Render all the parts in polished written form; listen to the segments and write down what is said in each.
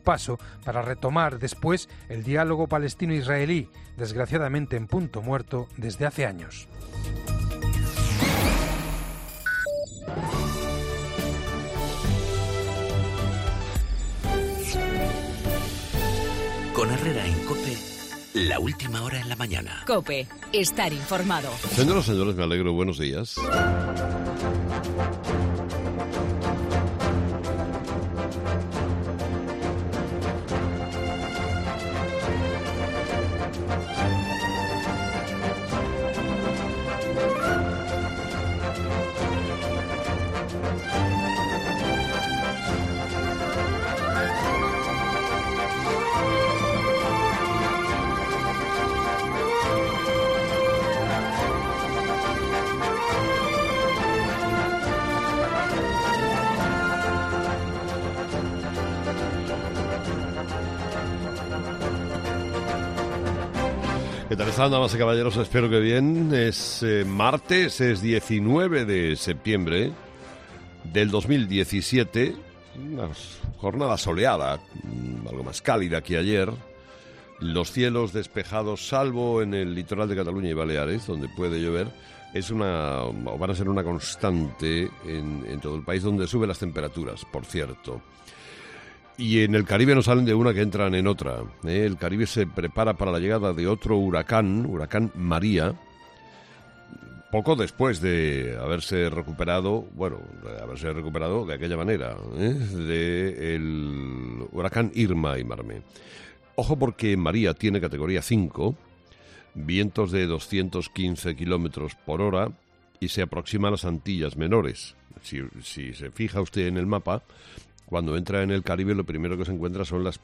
paso para retomar después el diálogo palestino-israelí, desgraciadamente en punto muerto desde hace años. Con Herrera en COPE, la última hora en la mañana. COPE, estar informado. Señoras y señores, me alegro. Buenos días. ¿Qué tal están, damas y caballeros? Espero que bien. Es martes, es 19 de septiembre del 2017. Una jornada soleada, algo más cálida que ayer. Los cielos despejados, salvo en el litoral de Cataluña y Baleares, donde puede llover. Van a ser una constante en todo el país, donde suben las temperaturas, por cierto. Y en el Caribe no salen de una que entran en otra. El Caribe se prepara para la llegada de otro huracán María, poco después de haberse recuperado de aquella manera, del huracán Irma y Marmé. Ojo, porque María tiene categoría 5, vientos de 215 kilómetros por hora y se aproxima a las Antillas Menores. Si se fija usted en el mapa, cuando entra en el Caribe, lo primero que se encuentra son las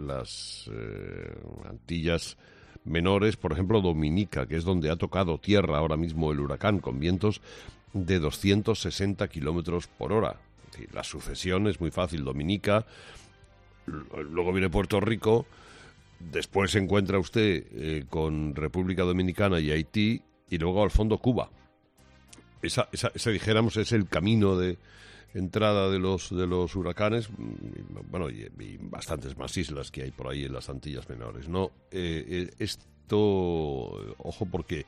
Antillas Menores, por ejemplo, Dominica, que es donde ha tocado tierra ahora mismo el huracán, con vientos de 260 kilómetros por hora. Es decir, la sucesión es muy fácil. Dominica, luego viene Puerto Rico, después se encuentra usted con República Dominicana y Haití, y luego al fondo Cuba. Ese dijéramos, es el camino de entrada de los huracanes, bueno, y bastantes más islas que hay por ahí en las Antillas Menores, ¿no? Esto, ojo, porque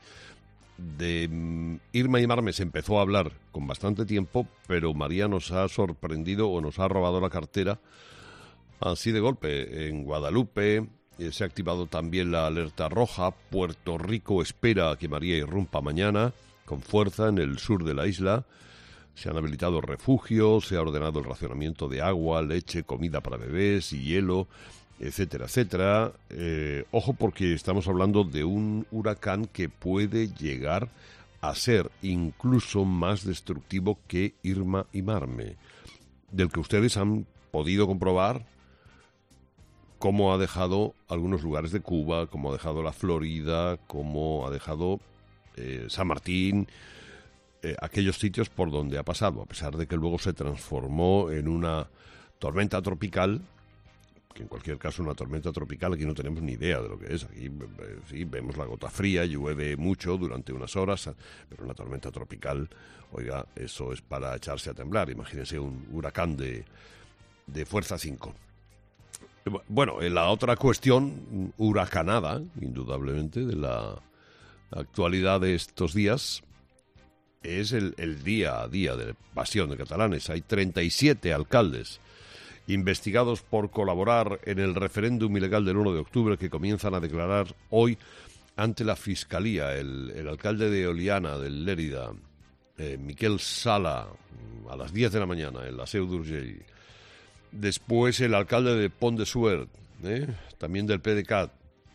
de Irma y Marmé se empezó a hablar con bastante tiempo, pero María nos ha sorprendido o nos ha robado la cartera así de golpe. En Guadalupe se ha activado también la alerta roja. Puerto Rico espera que María irrumpa mañana con fuerza en el sur de la isla. Se han habilitado refugios, se ha ordenado el racionamiento de agua, leche, comida para bebés y hielo, etcétera, etcétera. Ojo, porque estamos hablando de un huracán que puede llegar a ser incluso más destructivo que Irma y Marmé, del que ustedes han podido comprobar cómo ha dejado algunos lugares de Cuba, cómo ha dejado la Florida, cómo ha dejado San Martín, aquellos sitios por donde ha pasado, a pesar de que luego se transformó en una tormenta tropical, que en cualquier caso una tormenta tropical aquí no tenemos ni idea de lo que es. Aquí sí vemos la gota fría, llueve mucho durante unas horas, pero una tormenta tropical, oiga, eso es para echarse a temblar. Imagínense un huracán de fuerza 5. Bueno, en la otra cuestión huracanada, indudablemente, de la actualidad de estos días, es el día a día de Pasión de Catalanes. Hay 37 alcaldes investigados por colaborar en el referéndum ilegal del 1 de octubre que comienzan a declarar hoy ante la Fiscalía. El alcalde de Oliana, del Lérida, Miquel Sala, a las 10 de la mañana en la Seu d'Urgell. Después el alcalde de Pont de Suert, también del PDeCAT.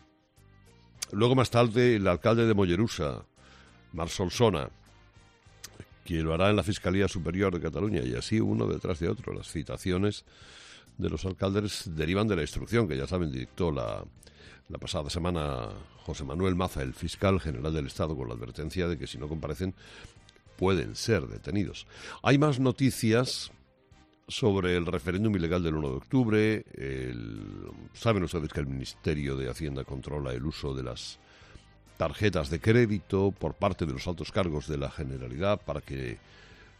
Luego más tarde el alcalde de Mollerussa, Marc Solsona, que lo hará en la Fiscalía Superior de Cataluña, y así uno detrás de otro. Las citaciones de los alcaldes derivan de la instrucción que, ya saben, dictó la pasada semana José Manuel Maza, el fiscal general del Estado, con la advertencia de que si no comparecen pueden ser detenidos. Hay más noticias sobre el referéndum ilegal del 1 de octubre. Saben ustedes que el Ministerio de Hacienda controla el uso de las tarjetas de crédito por parte de los altos cargos de la Generalidad para que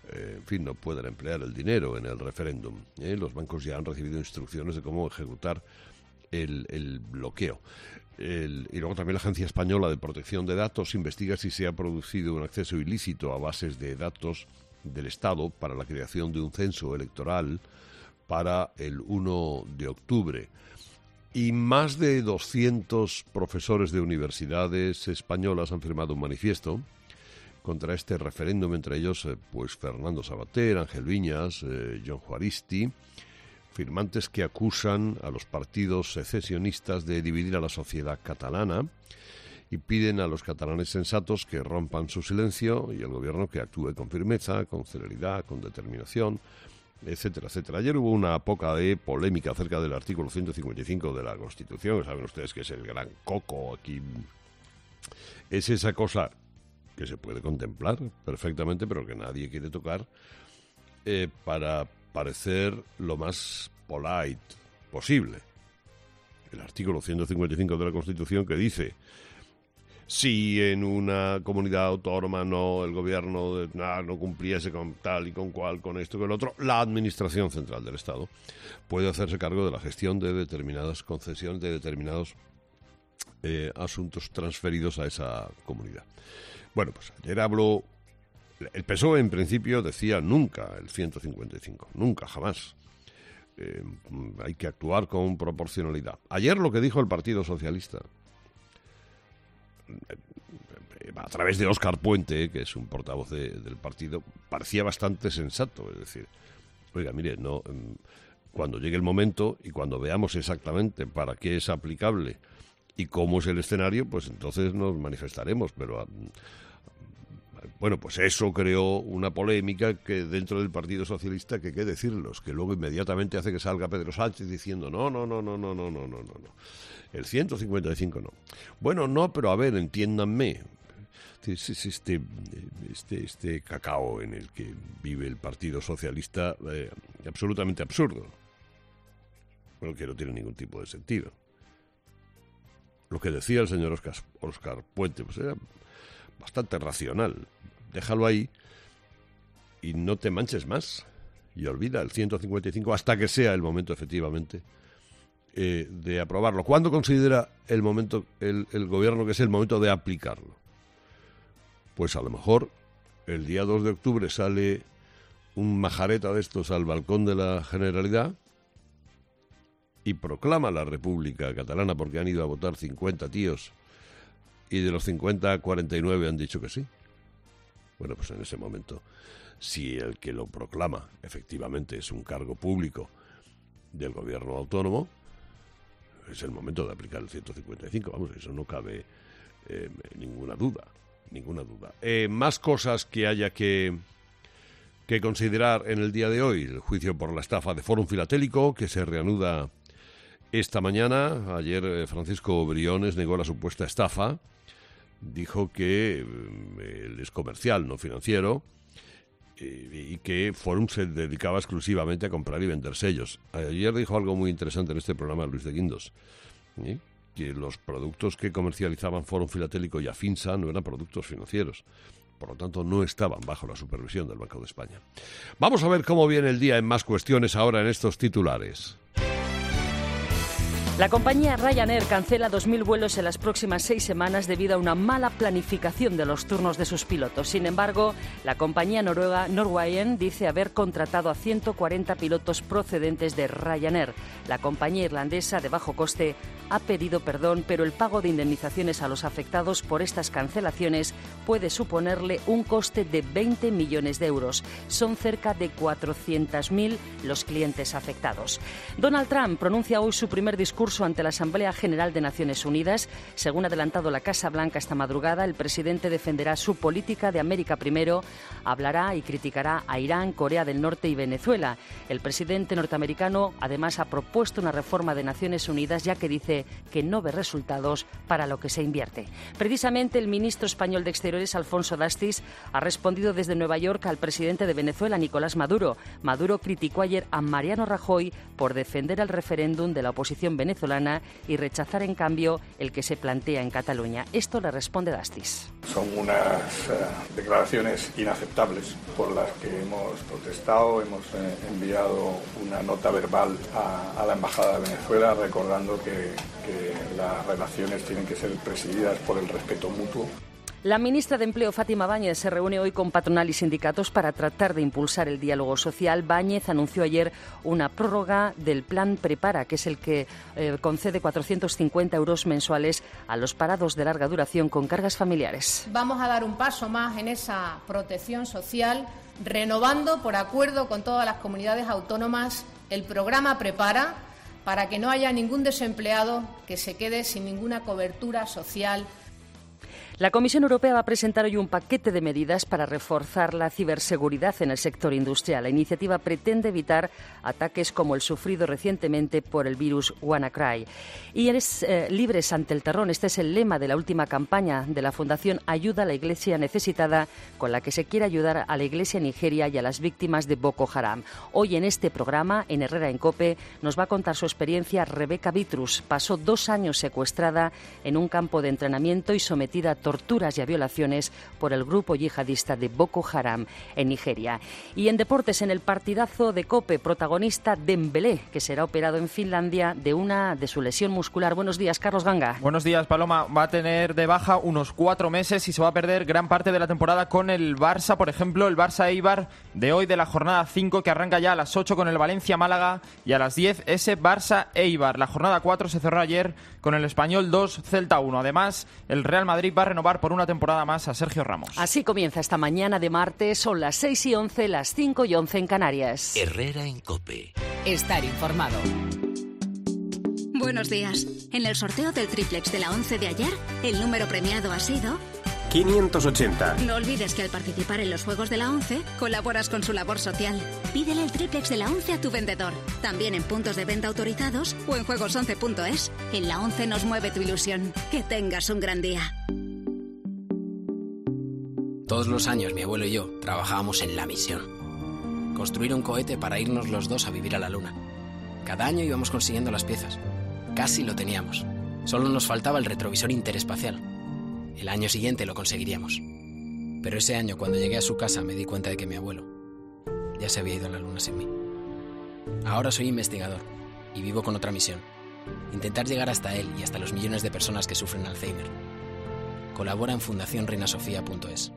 en fin, no puedan emplear el dinero en el referéndum. Los bancos ya han recibido instrucciones de cómo ejecutar el bloqueo. Y luego también la Agencia Española de Protección de Datos investiga si se ha producido un acceso ilícito a bases de datos del Estado para la creación de un censo electoral para el 1 de octubre. Y más de 200 profesores de universidades españolas han firmado un manifiesto contra este referéndum, entre ellos pues Fernando Savater, Ángel Viñas, John Juaristi, firmantes que acusan a los partidos secesionistas de dividir a la sociedad catalana y piden a los catalanes sensatos que rompan su silencio y al gobierno que actúe con firmeza, con celeridad, con determinación, etcétera, etcétera. Ayer hubo una poca de polémica acerca del artículo 155 de la Constitución. Saben ustedes que es el gran coco aquí. Es esa cosa que se puede contemplar perfectamente, pero que nadie quiere tocar, para parecer lo más polite posible. El artículo 155 de la Constitución que dice: si en una comunidad autónoma el gobierno no cumpliese con tal y con cual, con esto y con el otro, la Administración Central del Estado puede hacerse cargo de la gestión de determinadas concesiones, de determinados asuntos transferidos a esa comunidad. Bueno, pues ayer habló. El PSOE en principio decía nunca el 155, nunca, jamás. Hay que actuar con proporcionalidad. Ayer lo que dijo el Partido Socialista, a través de Óscar Puente, que es un portavoz del partido, parecía bastante sensato. Es decir, oiga, mire, cuando llegue el momento y cuando veamos exactamente para qué es aplicable y cómo es el escenario, pues entonces nos manifestaremos. Pero bueno, pues eso creó una polémica que dentro del Partido Socialista, que qué decirlos, que luego inmediatamente hace que salga Pedro Sánchez diciendo no. El 155 no. Bueno, no, pero a ver, entiéndanme. Este cacao en el que vive el Partido Socialista, absolutamente absurdo. Bueno, que no tiene ningún tipo de sentido. Lo que decía el señor Óscar Puente, pues era bastante racional. Déjalo ahí y no te manches más. Y olvida el 155 hasta que sea el momento, efectivamente, de aprobarlo. ¿Cuándo considera el momento el gobierno que es el momento de aplicarlo? Pues a lo mejor el día 2 de octubre sale un majareta de estos al balcón de la Generalidad y proclama la República Catalana, porque han ido a votar 50 tíos y de los 50, 49 han dicho que sí. Bueno, pues en ese momento, si el que lo proclama efectivamente es un cargo público del gobierno autónomo, es el momento de aplicar el 155. Vamos, eso no cabe ninguna duda. Más cosas que haya que considerar en el día de hoy. El juicio por la estafa de Fórum Filatélico, que se reanuda esta mañana. Ayer Francisco Briones negó la supuesta estafa. Dijo que él es comercial, no financiero, y que Fórum se dedicaba exclusivamente a comprar y vender sellos. Ayer dijo algo muy interesante en este programa Luis de Guindos, que los productos que comercializaban Fórum Filatélico y Afinsa no eran productos financieros. Por lo tanto, no estaban bajo la supervisión del Banco de España. Vamos a ver cómo viene el día en más cuestiones ahora en estos titulares. La compañía Ryanair cancela 2.000 vuelos en las próximas 6 semanas debido a una mala planificación de los turnos de sus pilotos. Sin embargo, la compañía noruega Norwegian dice haber contratado a 140 pilotos procedentes de Ryanair. La compañía irlandesa de bajo coste ha pedido perdón, pero el pago de indemnizaciones a los afectados por estas cancelaciones puede suponerle un coste de 20 millones de euros. Son cerca de 400.000 los clientes afectados. Donald Trump pronuncia hoy su primer discurso ante la Asamblea General de Naciones Unidas. Según ha adelantado la Casa Blanca esta madrugada, el presidente defenderá su política de América primero, hablará y criticará a Irán, Corea del Norte y Venezuela. El presidente norteamericano además ha propuesto una reforma de Naciones Unidas, ya que dice que no ve resultados para lo que se invierte. Precisamente el ministro español de Exteriores, Alfonso Dastis, ha respondido desde Nueva York al presidente de Venezuela, Nicolás Maduro. Maduro criticó ayer a Mariano Rajoy por defender el referéndum de la oposición venezolana venezolana y rechazar en cambio el que se plantea en Cataluña. Esto le responde Dastis. Son unas declaraciones inaceptables por las que hemos protestado. Hemos enviado una nota verbal a la Embajada de Venezuela recordando que las relaciones tienen que ser presididas por el respeto mutuo. La ministra de Empleo, Fátima Báñez, se reúne hoy con patronal y sindicatos para tratar de impulsar el diálogo social. Báñez anunció ayer una prórroga del plan Prepara, que es el que concede 450 euros mensuales a los parados de larga duración con cargas familiares. Vamos a dar un paso más en esa protección social, renovando por acuerdo con todas las comunidades autónomas el programa Prepara, para que no haya ningún desempleado que se quede sin ninguna cobertura social. La Comisión Europea va a presentar hoy un paquete de medidas para reforzar la ciberseguridad en el sector industrial. La iniciativa pretende evitar ataques como el sufrido recientemente por el virus WannaCry. Y eres libres ante el terror. Este es el lema de la última campaña de la Fundación Ayuda a la Iglesia Necesitada, con la que se quiere ayudar a la Iglesia en Nigeria y a las víctimas de Boko Haram. Hoy en este programa, en Herrera en COPE, nos va a contar su experiencia Rebeca Vitrus. Pasó 2 años secuestrada en un campo de entrenamiento y sometida a torturas y a violaciones por el grupo yihadista de Boko Haram en Nigeria. Y en deportes, en el partidazo de COPE, protagonista Dembélé, que será operado en Finlandia de su lesión muscular. Buenos días, Carlos Ganga. Buenos días, Paloma. Va a tener de baja unos 4 meses y se va a perder gran parte de la temporada con el Barça. Por ejemplo, el Barça Eibar de hoy, de la jornada 5, que arranca ya a las 8 con el Valencia-Málaga, y a las 10 ese Barça Eibar. La jornada 4 se cerró ayer con el Español 2, Celta 1. Además, el Real Madrid va a renovar por una temporada más a Sergio Ramos. Así comienza esta mañana de martes. Son las 6:11, las 5:11 en Canarias. Herrera en COPE. Estar informado. Buenos días. En el sorteo del triplex de la 11 de ayer, el número premiado ha sido 580. No olvides que al participar en los juegos de la 11, colaboras con su labor social. Pídele el triplex de la 11 a tu vendedor. También en puntos de venta autorizados o en juegos11.es. En la 11 nos mueve tu ilusión. Que tengas un gran día. Todos los años mi abuelo y yo trabajábamos en la misión. Construir un cohete para irnos los dos a vivir a la luna. Cada año íbamos consiguiendo las piezas. Casi lo teníamos. Solo nos faltaba el retrovisor interespacial. El año siguiente lo conseguiríamos. Pero ese año, cuando llegué a su casa, me di cuenta de que mi abuelo ya se había ido a la luna sin mí. Ahora soy investigador y vivo con otra misión. Intentar llegar hasta él y hasta los millones de personas que sufren Alzheimer. Colabora en fundacionreinasofía.es.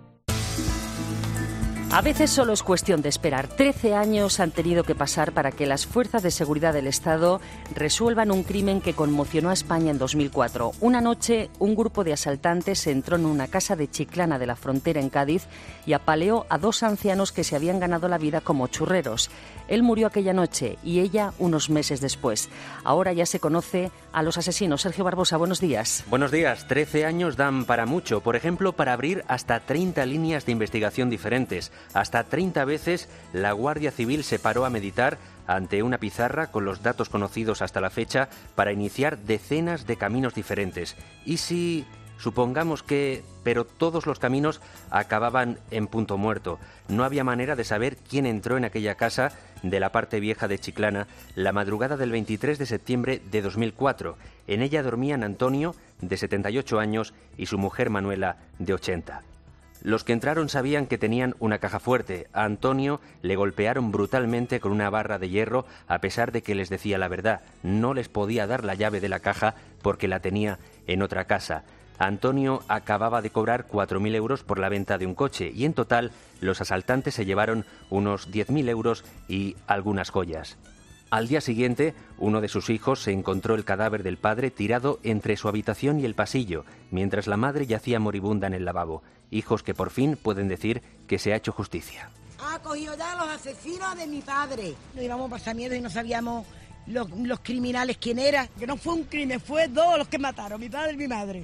A veces solo es cuestión de esperar. 13 años han tenido que pasar para que las fuerzas de seguridad del Estado resuelvan un crimen que conmocionó a España en 2004. Una noche, un grupo de asaltantes entró en una casa de Chiclana de la Frontera en Cádiz y apaleó a 2 ancianos que se habían ganado la vida como churreros. Él murió aquella noche y ella unos meses después. Ahora ya se conoce a los asesinos. Sergio Barbosa, buenos días. Buenos días. 13 años dan para mucho. Por ejemplo, para abrir hasta 30 líneas de investigación diferentes. Hasta 30 veces la Guardia Civil se paró a meditar ante una pizarra con los datos conocidos hasta la fecha para iniciar decenas de caminos diferentes. ¿Y si supongamos que, pero todos los caminos acababan en punto muerto? No había manera de saber quién entró en aquella casa de la parte vieja de Chiclana la madrugada del 23 de septiembre de 2004. En ella dormían Antonio, de 78 años, y su mujer Manuela, de 80. Los que entraron sabían que tenían una caja fuerte. A Antonio le golpearon brutalmente con una barra de hierro a pesar de que les decía la verdad. No les podía dar la llave de la caja porque la tenía en otra casa. Antonio acababa de cobrar 4.000 euros por la venta de un coche y en total los asaltantes se llevaron unos 10.000 euros y algunas joyas. Al día siguiente, uno de sus hijos se encontró el cadáver del padre tirado entre su habitación y el pasillo, mientras la madre yacía moribunda en el lavabo. Hijos que por fin pueden decir que se ha hecho justicia. Ha cogido ya a los asesinos de mi padre. Nos íbamos a pasar miedo y no sabíamos los criminales quién era. Que no fue un crimen, fue 2 los que mataron, mi padre y mi madre.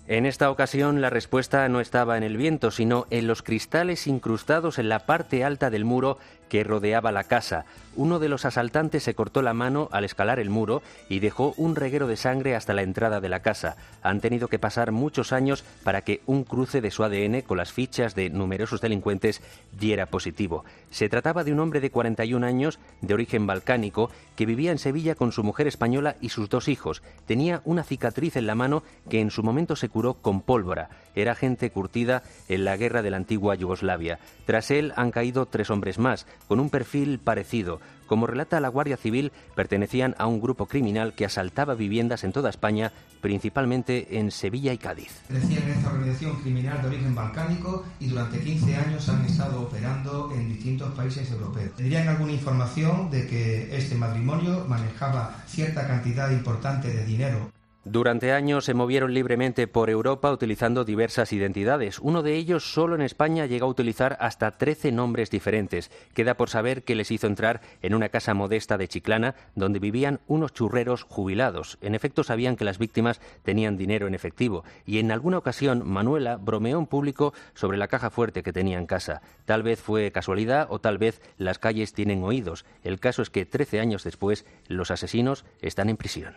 En esta ocasión la respuesta no estaba en el viento, sino en los cristales incrustados en la parte alta del muro que rodeaba la casa. Uno de los asaltantes se cortó la mano al escalar el muro y dejó un reguero de sangre hasta la entrada de la casa. Han tenido que pasar muchos años para que un cruce de su ADN con las fichas de numerosos delincuentes diera positivo. Se trataba de un hombre de 41 años, de origen balcánico, que vivía en Sevilla con su mujer española y sus 2 hijos. Tenía una cicatriz en la mano que en su momento se curó con pólvora. Era gente curtida en la guerra de la antigua Yugoslavia. Tras él han caído 3 hombres más, con un perfil parecido. Como relata la Guardia Civil, pertenecían a un grupo criminal que asaltaba viviendas en toda España, principalmente en Sevilla y Cádiz. Pertenecían a esta organización criminal de origen balcánico y durante 15 años han estado operando en distintos países europeos. ¿Tendrían alguna información de que este matrimonio manejaba cierta cantidad importante de dinero? Durante años se movieron libremente por Europa utilizando diversas identidades. Uno de ellos solo en España llegó a utilizar hasta 13 nombres diferentes. Queda por saber qué les hizo entrar en una casa modesta de Chiclana donde vivían unos churreros jubilados. En efecto, sabían que las víctimas tenían dinero en efectivo y en alguna ocasión Manuela bromeó en público sobre la caja fuerte que tenía en casa. Tal vez fue casualidad o tal vez las calles tienen oídos. El caso es que 13 años después los asesinos están en prisión.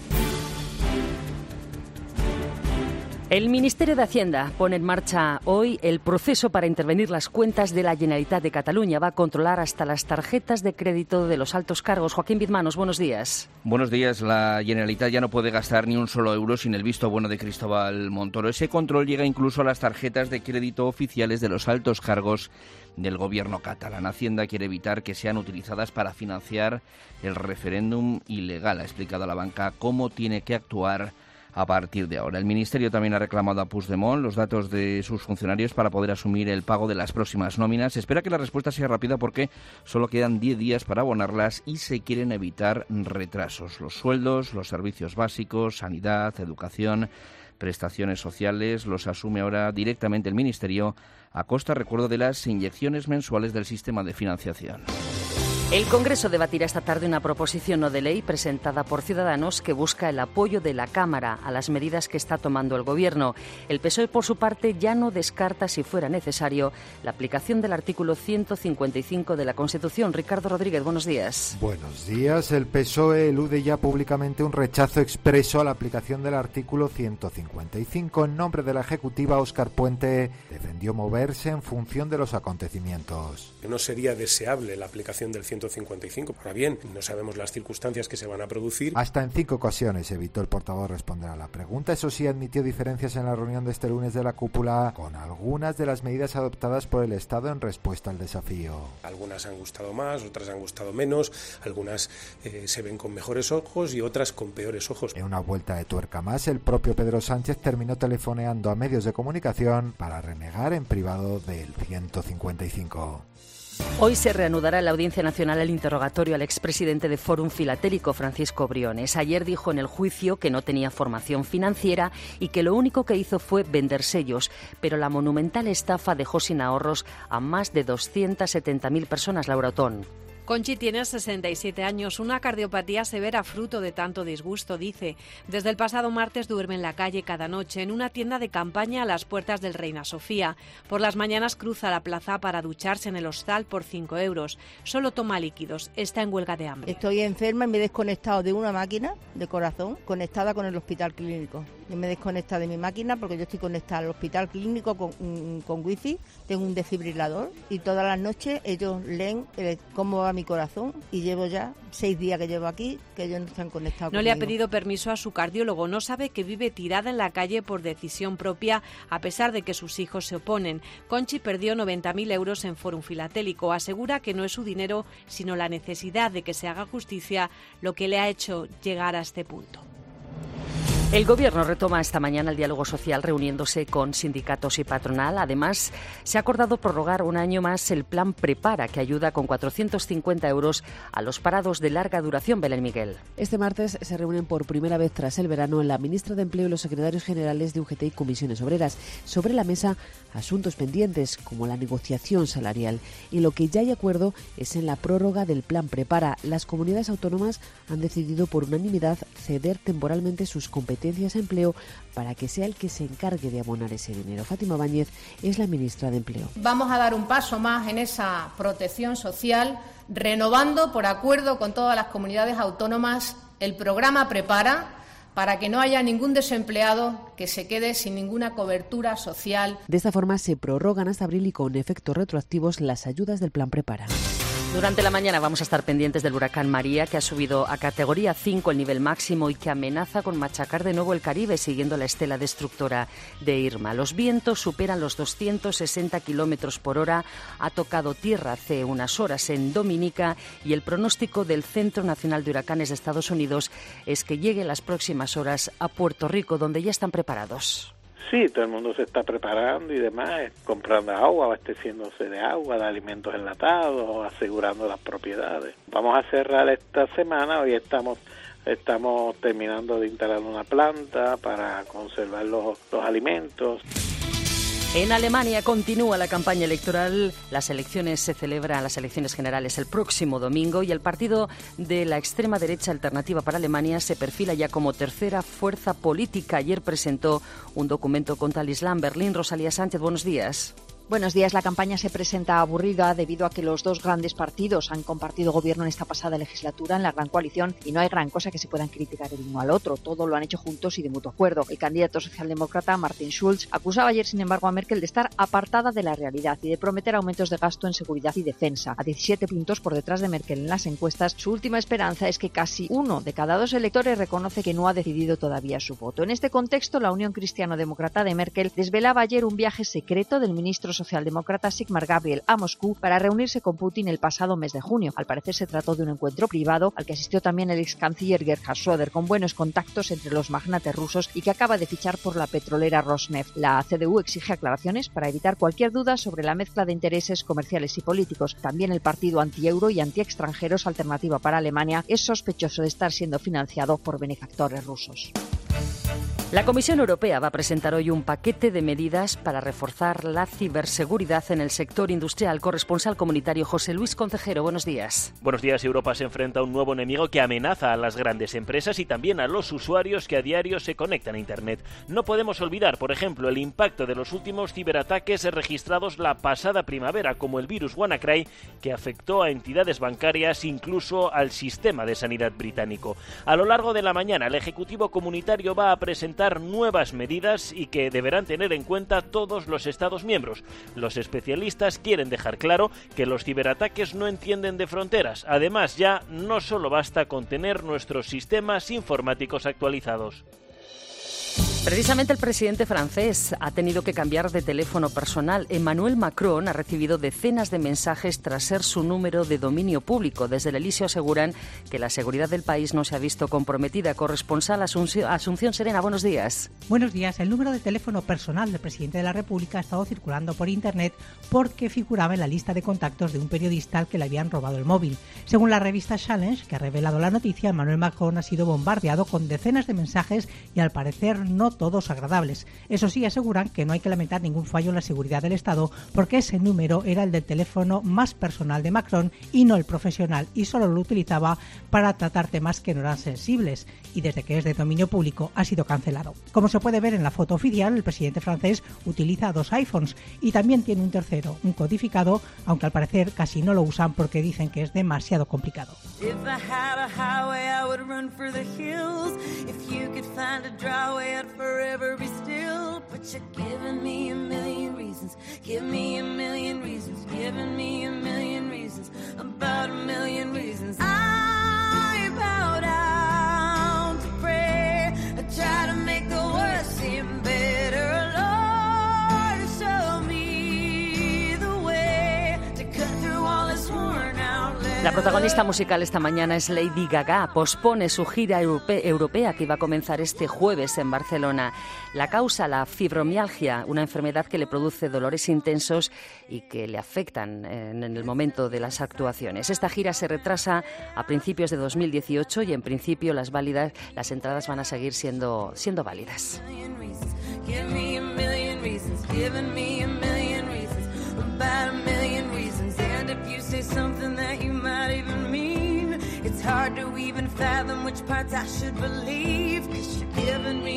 El Ministerio de Hacienda pone en marcha hoy el proceso para intervenir las cuentas de la Generalitat de Cataluña. Va a controlar hasta las tarjetas de crédito de los altos cargos. Joaquín Bizmanos, buenos días. Buenos días. La Generalitat ya no puede gastar ni un solo euro sin el visto bueno de Cristóbal Montoro. Ese control llega incluso a las tarjetas de crédito oficiales de los altos cargos del gobierno catalán. Hacienda quiere evitar que sean utilizadas para financiar el referéndum ilegal. Ha explicado a la banca cómo tiene que actuar a partir de ahora. El Ministerio también ha reclamado a Puigdemont los datos de sus funcionarios para poder asumir el pago de las próximas nóminas. Se espera que la respuesta sea rápida porque solo quedan 10 días para abonarlas y se quieren evitar retrasos. Los sueldos, los servicios básicos, sanidad, educación, prestaciones sociales, los asume ahora directamente el Ministerio a costa, recuerdo, de las inyecciones mensuales del sistema de financiación. El Congreso debatirá esta tarde una proposición no de ley presentada por Ciudadanos que busca el apoyo de la Cámara a las medidas que está tomando el Gobierno. El PSOE, por su parte, ya no descarta, si fuera necesario, la aplicación del artículo 155 de la Constitución. Ricardo Rodríguez, buenos días. Buenos días. El PSOE elude ya públicamente un rechazo expreso a la aplicación del artículo 155. En nombre de la Ejecutiva, Óscar Puente defendió moverse en función de los acontecimientos. No sería deseable la aplicación del 155. Ahora bien, no sabemos las circunstancias que se van a producir. Hasta en 5 ocasiones evitó el portavoz responder a la pregunta. Eso sí, admitió diferencias en la reunión de este lunes de la cúpula con algunas de las medidas adoptadas por el Estado en respuesta al desafío. Algunas han gustado más, otras han gustado menos, algunas se ven con mejores ojos y otras con peores ojos. En una vuelta de tuerca más, el propio Pedro Sánchez terminó telefoneando a medios de comunicación para renegar en privado del 155. Hoy se reanudará en la Audiencia Nacional el interrogatorio al expresidente de Fórum Filatélico, Francisco Briones. Ayer dijo en el juicio que no tenía formación financiera y que lo único que hizo fue vender sellos, pero la monumental estafa dejó sin ahorros a más de 270.000 personas. Laura Otón. Conchi tiene 67 años, una cardiopatía severa fruto de tanto disgusto, dice. Desde el pasado martes duerme en la calle cada noche, en una tienda de campaña a las puertas del Reina Sofía. Por las mañanas cruza la plaza para ducharse en el hostal por 5 euros. Solo toma líquidos, está en huelga de hambre. Estoy enferma y me he desconectado de una máquina de corazón conectada con el hospital clínico. Yo me he desconectado de mi máquina porque yo estoy conectada al hospital clínico con wifi, tengo un desfibrilador y todas las noches ellos leen cómo va mi corazón y llevo ya 6 días que llevo aquí que ellos no están conectados No conmigo. le ha pedido permiso a su cardiólogo, no sabe que vive tirada en la calle por decisión propia a pesar de que sus hijos se oponen. Conchi perdió 90.000 euros en Fórum Filatélico, asegura que no es su dinero sino la necesidad de que se haga justicia lo que le ha hecho llegar a este punto. El Gobierno retoma esta mañana el diálogo social reuniéndose con sindicatos y patronal. Además, se ha acordado prorrogar un año más el plan Prepara, que ayuda con 450 euros a los parados de larga duración. Belén Miguel. Este martes se reúnen por primera vez tras el verano la ministra de Empleo y los secretarios generales de UGT y Comisiones Obreras. Sobre la mesa, asuntos pendientes como la negociación salarial. Y lo que ya hay acuerdo es en la prórroga del plan Prepara. Las comunidades autónomas han decidido por unanimidad ceder temporalmente sus competencias competencias a empleo para que sea el que se encargue de abonar ese dinero. Fátima Báñez es la ministra de Empleo. Vamos a dar un paso más en esa protección social, renovando por acuerdo con todas las comunidades autónomas el programa Prepara, para que no haya ningún desempleado que se quede sin ninguna cobertura social. De esta forma se prorrogan hasta abril y con efectos retroactivos las ayudas del Plan Prepara. Durante la mañana vamos a estar pendientes del huracán María, que ha subido a categoría 5 el nivel máximo y que amenaza con machacar de nuevo el Caribe, siguiendo la estela destructora de Irma. Los vientos superan los 260 kilómetros por hora. Ha tocado tierra hace unas horas en Dominica y el pronóstico del Centro Nacional de Huracanes de Estados Unidos es que llegue en las próximas horas a Puerto Rico, donde ya están preparados. Sí, todo el mundo se está preparando y demás, comprando agua, abasteciéndose de agua, de alimentos enlatados, asegurando las propiedades. Vamos a cerrar esta semana, hoy estamos terminando de instalar una planta para conservar los alimentos. En Alemania continúa la campaña electoral. Las elecciones generales el próximo domingo y el partido de la extrema derecha Alternativa para Alemania se perfila ya como tercera fuerza política. Ayer presentó un documento contra el Islam. Berlín, Rosalía Sánchez, buenos días. Buenos días. La campaña se presenta aburrida debido a que los dos grandes partidos han compartido gobierno en esta pasada legislatura en la gran coalición y no hay gran cosa que se puedan criticar el uno al otro. Todo lo han hecho juntos y de mutuo acuerdo. El candidato socialdemócrata Martin Schulz acusaba ayer, sin embargo, a Merkel de estar apartada de la realidad y de prometer aumentos de gasto en seguridad y defensa. A 17 puntos por detrás de Merkel en las encuestas, su última esperanza es que casi 1 de cada 2 electores reconoce que no ha decidido todavía su voto. En este contexto, la Unión Cristiano-Demócrata de Merkel desvelaba ayer un viaje secreto del ministro socialdemócrata Sigmar Gabriel a Moscú para reunirse con Putin el pasado mes de junio. Al parecer se trató de un encuentro privado al que asistió también el ex canciller Gerhard Schröder, con buenos contactos entre los magnates rusos y que acaba de fichar por la petrolera Rosneft. La CDU exige aclaraciones para evitar cualquier duda sobre la mezcla de intereses comerciales y políticos. También el partido anti-euro y anti-extranjeros Alternativa para Alemania es sospechoso de estar siendo financiado por benefactores rusos. La Comisión Europea va a presentar hoy un paquete de medidas para reforzar la ciberseguridad en el sector industrial. Corresponsal comunitario José Luis Concejero, buenos días. Buenos días. Europa se enfrenta a un nuevo enemigo que amenaza a las grandes empresas y también a los usuarios que a diario se conectan a Internet. No podemos olvidar, por ejemplo, el impacto de los últimos ciberataques registrados la pasada primavera, como el virus WannaCry, que afectó a entidades bancarias, incluso al sistema de sanidad británico. A lo largo de la mañana, el Ejecutivo Comunitario va a presentar nuevas medidas y que deberán tener en cuenta todos los Estados miembros. Los especialistas quieren dejar claro que los ciberataques no entienden de fronteras. Además, ya no solo basta con tener nuestros sistemas informáticos actualizados. Precisamente el presidente francés ha tenido que cambiar de teléfono personal. Emmanuel Macron ha recibido decenas de mensajes tras ser su número de dominio público. Desde el Elíseo aseguran que la seguridad del país no se ha visto comprometida. Corresponsal Asunción Serena, buenos días. Buenos días. El número de teléfono personal del presidente de la República ha estado circulando por Internet porque figuraba en la lista de contactos de un periodista al que le habían robado el móvil. Según la revista Challenge, que ha revelado la noticia, Emmanuel Macron ha sido bombardeado con decenas de mensajes y al parecer no todos agradables. Eso sí, aseguran que no hay que lamentar ningún fallo en la seguridad del Estado porque ese número era el del teléfono más personal de Macron y no el profesional, y solo lo utilizaba para tratar temas que no eran sensibles, y desde que es de dominio público ha sido cancelado. Como se puede ver en la foto oficial, el presidente francés utiliza 2 iPhones y también tiene un tercero, un codificado, aunque al parecer casi no lo usan porque dicen que es demasiado complicado. Forever be still, but you're giving me a million reasons. Give me a million reasons. Giving me a million reasons. About a million reasons. I bow down to pray. I try to make the worst seem better. Lord, show me the way to cut through all this worn out. La protagonista musical esta mañana es Lady Gaga. Pospone su gira europea que iba a comenzar este jueves en Barcelona. La causa, la fibromialgia, una enfermedad que le produce dolores intensos y que le afectan en el momento de las actuaciones. Esta gira se retrasa a principios de 2018 y en principio las entradas van a seguir siendo válidas. It's hard to even fathom which parts I should believe, 'cause you're giving me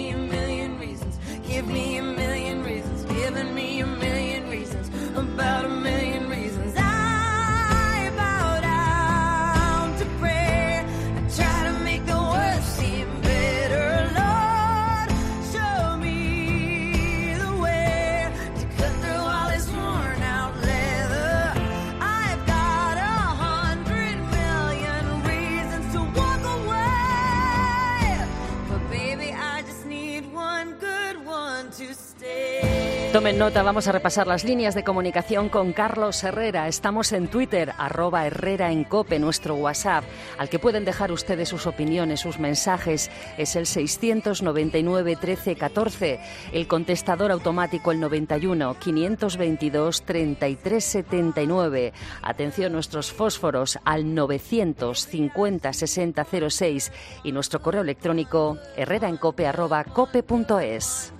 to stay. Tomen nota, vamos a repasar las líneas de comunicación con Carlos Herrera. Estamos en Twitter, @HerreraEnCope, nuestro WhatsApp, al que pueden dejar ustedes sus opiniones, sus mensajes. Es el 699 13 14. El contestador automático, el 91 522 33 79. Atención, nuestros fósforos al 950 60 06 y nuestro correo electrónico herreraencope@cope.es.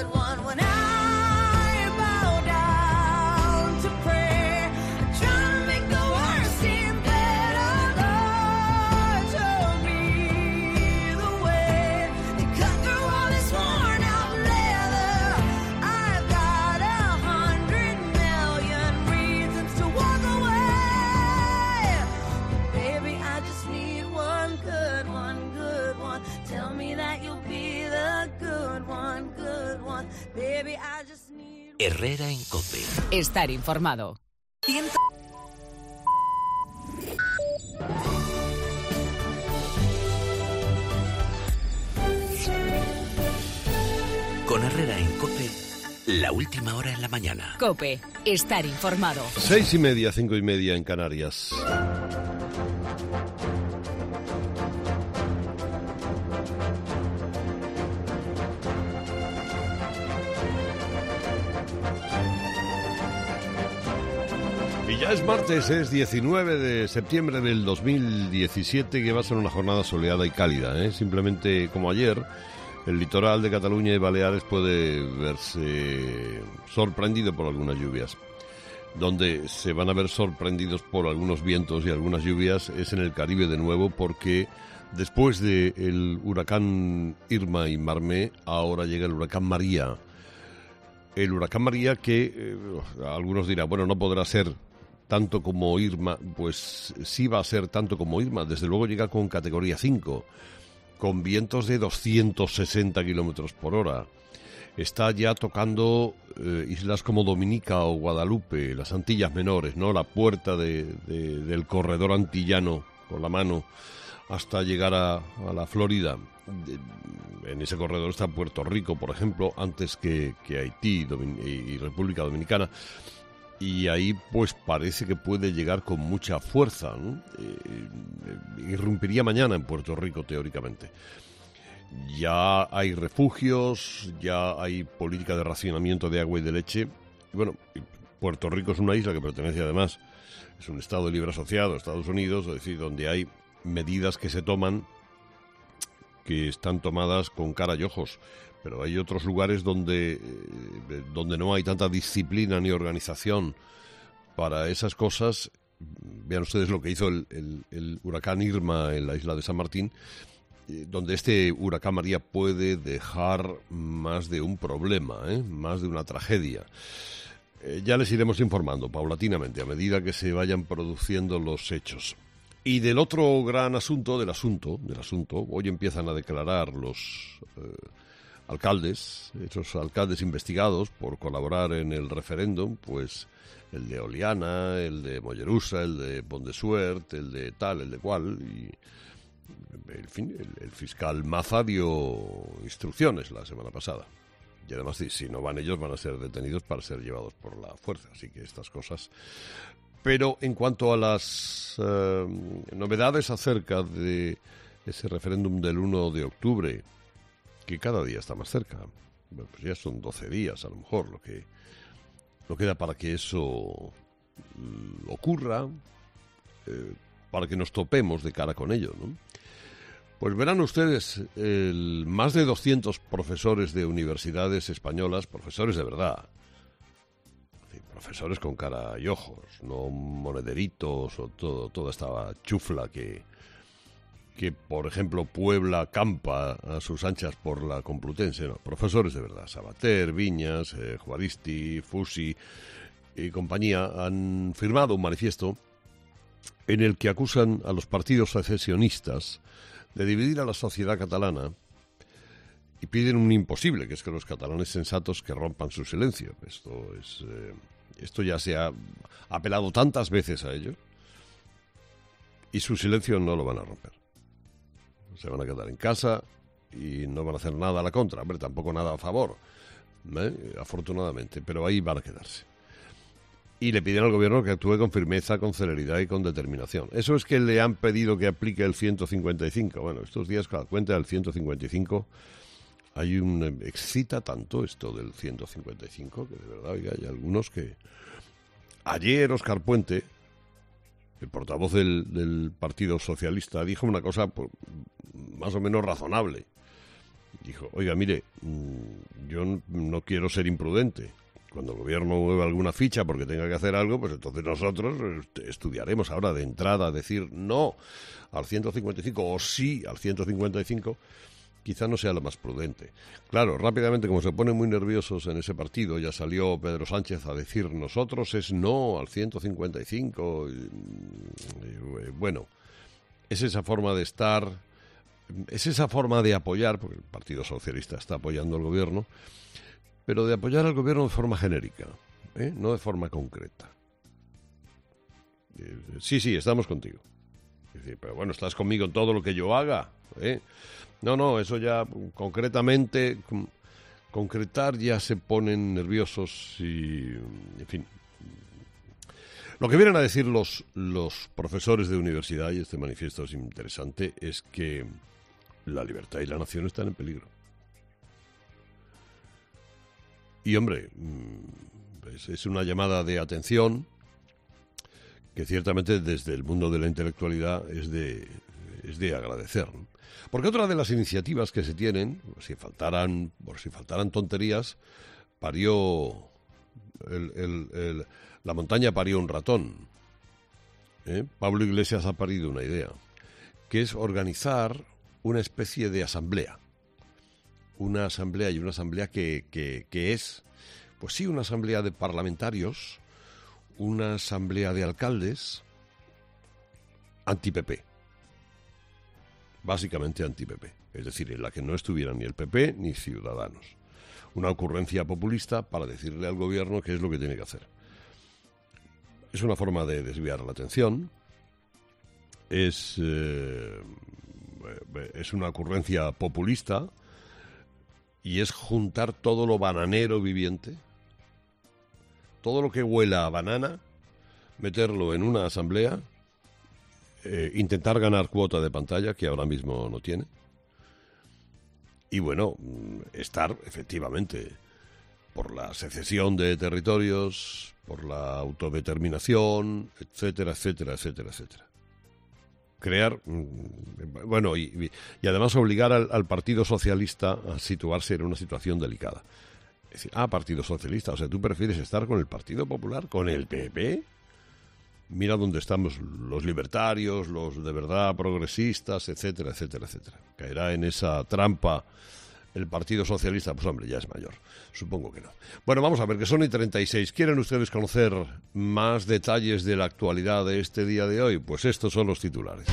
Herrera en COPE. Estar informado. Con Herrera en COPE, la última hora en la mañana. COPE. Estar informado. 6:30, 5:30 en Canarias. Y ya es martes, es 19 de septiembre del 2017, que va a ser una jornada soleada y cálida, ¿eh? Simplemente como ayer, el litoral de Cataluña y Baleares puede verse sorprendido por algunas lluvias. Donde se van a ver sorprendidos por algunos vientos y algunas lluvias es en el Caribe de nuevo, porque después del huracán Irma y Marmé, ahora llega el huracán María. El huracán María que algunos dirán, bueno, no podrá ser tanto como Irma. Pues sí va a ser tanto como Irma. Desde luego llega con categoría 5, con vientos de 260 kilómetros por hora. Está ya tocando islas como Dominica o Guadalupe, las Antillas Menores, ¿no? La puerta del corredor antillano con la mano hasta llegar a la Florida. En ese corredor está Puerto Rico, por ejemplo, antes que Haití y República Dominicana. Y ahí pues parece que puede llegar con mucha fuerza, ¿no? Irrumpiría mañana en Puerto Rico, teóricamente. Ya hay refugios, ya hay política de racionamiento de agua y de leche. Y bueno, Puerto Rico es una isla que pertenece además, es un estado libre asociado a Estados Unidos, es decir, donde hay medidas que se toman, que están tomadas con cara y ojos. Pero hay otros lugares donde no hay tanta disciplina ni organización para esas cosas. Vean ustedes lo que hizo el huracán Irma en la isla de San Martín, donde este huracán María puede dejar más de un problema, más de una tragedia. Ya les iremos informando paulatinamente a medida que se vayan produciendo los hechos. Y del otro gran asunto, del asunto, hoy empiezan a declarar los alcaldes, esos alcaldes investigados por colaborar en el referéndum, pues el de Oliana, el de Mollerusa, el de Pont de Suert, el de tal, el de cual, y en fin, el fiscal Maza dio instrucciones la semana pasada. Y además, si no van ellos, van a ser detenidos para ser llevados por la fuerza. Así que estas cosas. Pero en cuanto a las novedades acerca de ese referéndum del 1 de octubre, que cada día está más cerca, bueno, pues ya son 12 días a lo mejor lo que queda para que eso ocurra, para que nos topemos de cara con ello, ¿no? Pues verán ustedes, más de 200 profesores de universidades españolas, profesores de verdad, profesores con cara y ojos, no monederitos o toda esta chufla que por ejemplo Puebla campa a sus anchas por la Complutense, no, profesores de verdad, Sabater, Viñas, Juaristi, Fusi y compañía han firmado un manifiesto en el que acusan a los partidos secesionistas de dividir a la sociedad catalana y piden un imposible, que es que los catalanes sensatos que rompan su silencio. Esto ya se ha apelado tantas veces a ello y su silencio no lo van a romper. Se van a quedar en casa y no van a hacer nada a la contra, hombre, tampoco nada a favor, afortunadamente, pero ahí van a quedarse. Y le piden al gobierno que actúe con firmeza, con celeridad y con determinación. Eso es que le han pedido que aplique el 155. Bueno, estos días, con la cuenta del 155, excita tanto esto del 155, que de verdad, oiga, hay algunos que... Ayer Óscar Puente, el portavoz del Partido Socialista, dijo una cosa pues, más o menos razonable. Dijo, oiga, mire, yo no quiero ser imprudente. Cuando el gobierno mueva alguna ficha porque tenga que hacer algo, pues entonces nosotros estudiaremos ahora de entrada decir no al 155 o sí al 155, quizá no sea lo más prudente. Claro, rápidamente, como se ponen muy nerviosos en ese partido, ya salió Pedro Sánchez a decir nosotros es no al 155. Bueno, es esa forma de estar, es esa forma de apoyar, porque el Partido Socialista está apoyando al gobierno, pero de apoyar al gobierno de forma genérica, no de forma concreta. Sí, estamos contigo. Pero bueno, estás conmigo en todo lo que yo haga. No, eso ya concretamente, concretar ya se ponen nerviosos y, en fin. Lo que vienen a decir los profesores de universidad, y este manifiesto es interesante, es que la libertad y la nación están en peligro. Y, hombre, es una llamada de atención que ciertamente desde el mundo de la intelectualidad es de agradecer, ¿no? Porque otra de las iniciativas que se tienen, por si faltaran tonterías, la montaña parió un ratón. Pablo Iglesias ha parido una idea, que es organizar una especie de asamblea. Una asamblea que es, pues sí, una asamblea de parlamentarios, una asamblea de alcaldes anti-PP. Básicamente anti-PP, es decir, en la que no estuvieran ni el PP ni Ciudadanos. Una ocurrencia populista para decirle al gobierno qué es lo que tiene que hacer. Es una forma de desviar la atención, es una ocurrencia populista, y es juntar todo lo bananero viviente, todo lo que huela a banana, meterlo en una asamblea, intentar ganar cuota de pantalla, que ahora mismo no tiene, y bueno, estar efectivamente por la secesión de territorios, por la autodeterminación, etcétera, etcétera, etcétera, etcétera. Crear, bueno, y además obligar al Partido Socialista a situarse en una situación delicada. Es decir, Partido Socialista, o sea, ¿tú prefieres estar con el Partido Popular, con el PP? Mira dónde estamos los libertarios, los de verdad progresistas, etcétera, etcétera, etcétera. Caerá en esa trampa el Partido Socialista, pues hombre, ya es mayor. Supongo que no. Bueno, vamos a ver, que son y 36. ¿Quieren ustedes conocer más detalles de la actualidad de este día de hoy? Pues estos son los titulares.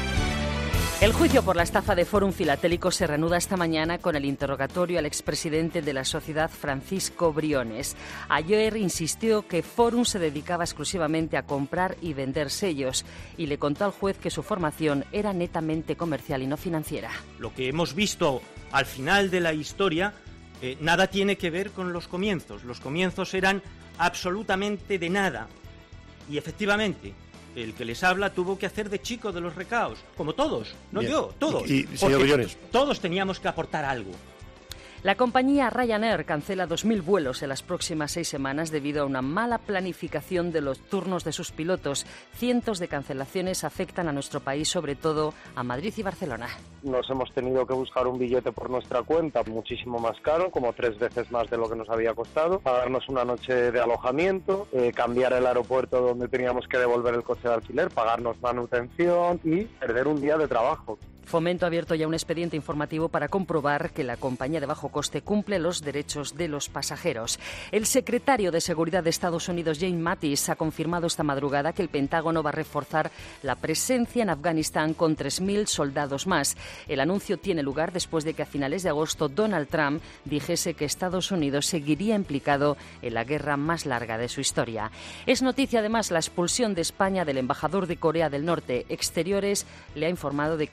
El juicio por la estafa de Fórum Filatélico se reanuda esta mañana con el interrogatorio al expresidente de la sociedad, Francisco Briones. Ayer insistió que Fórum se dedicaba exclusivamente a comprar y vender sellos y le contó al juez que su formación era netamente comercial y no financiera. Lo que hemos visto al final de la historia nada tiene que ver con los comienzos. Los comienzos eran absolutamente de nada. Y efectivamente, el que les habla tuvo que hacer de chico de los recaos, como todos, no Bien. Yo, todos. Y señor Briones, todos teníamos que aportar algo. La compañía Ryanair cancela 2.000 vuelos en las próximas 6 semanas debido a una mala planificación de los turnos de sus pilotos. Cientos de cancelaciones afectan a nuestro país, sobre todo a Madrid y Barcelona. Nos hemos tenido que buscar un billete por nuestra cuenta, muchísimo más caro, como 3 veces más de lo que nos había costado, pagarnos una noche de alojamiento, cambiar el aeropuerto donde teníamos que devolver el coche de alquiler, pagarnos manutención y perder un día de trabajo. Fomento ha abierto ya un expediente informativo para comprobar que la compañía de bajo coste cumple los derechos de los pasajeros. El secretario de Seguridad de Estados Unidos, James Mattis, ha confirmado esta madrugada que el Pentágono va a reforzar la presencia en Afganistán con 3.000 soldados más. El anuncio tiene lugar después de que a finales de agosto Donald Trump dijese que Estados Unidos seguiría implicado en la guerra más larga de su historia. Es noticia además la expulsión de España del embajador de Corea del Norte. Exteriores le ha informado de que tiene